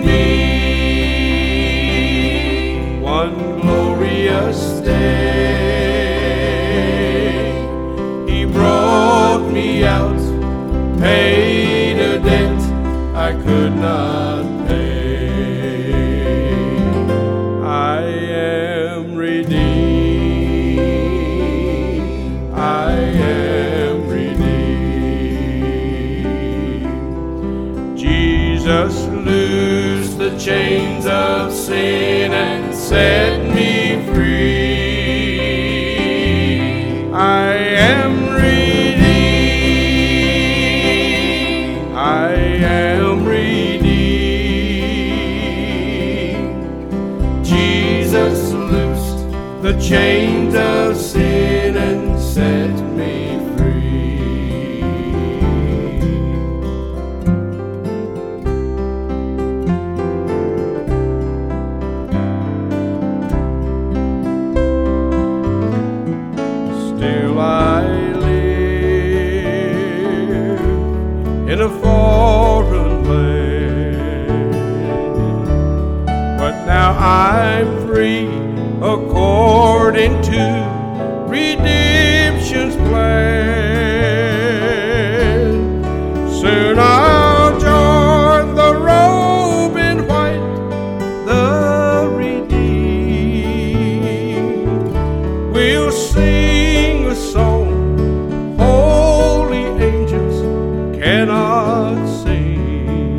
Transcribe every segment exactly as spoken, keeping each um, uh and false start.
me. One glorious day, He brought me out, paid a debt I could not pay. I am redeemed. I am redeemed. Jesus loosed the chains of sin and set me free. I am redeemed. I am redeemed. Jesus loosed the chains of sin and set me free. Still I live in a foreign land, but now I'm free according to redemption's plan. Soon I'll join the robe in white, the redeemed. We'll sing a song holy angels cannot sing.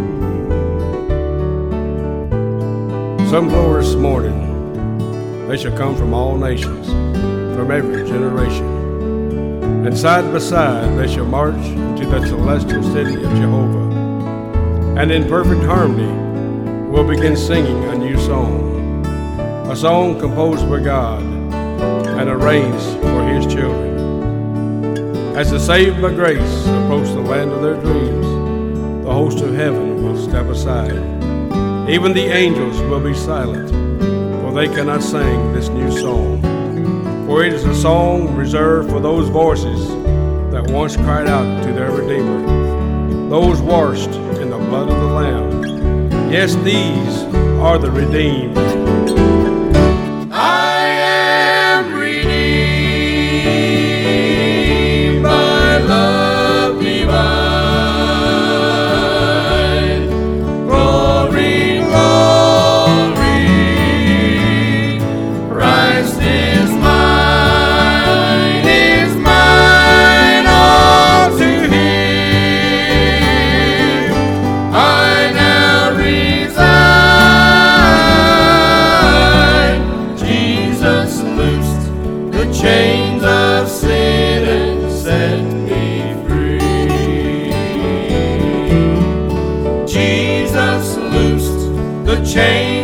Some glorious morning they shall come from all nations, from every generation, and side by side they shall march to that celestial city of Jehovah, and in perfect harmony we'll begin singing a new song, a song composed by God and arranged for His children. As the saved by grace approach the land of their dreams, the host of heaven will step aside. Even the angels will be silent, for they cannot sing this new song. For it is a song reserved for those voices that once cried out to their Redeemer, those washed in the blood of the Lamb. Yes, these are the redeemed. I am redeemed by love divine. Glory, glory, Christ is mine, is mine, all to Him I now resign. Jesus loosed the chains of sin and set me free. Jesus loosed the chains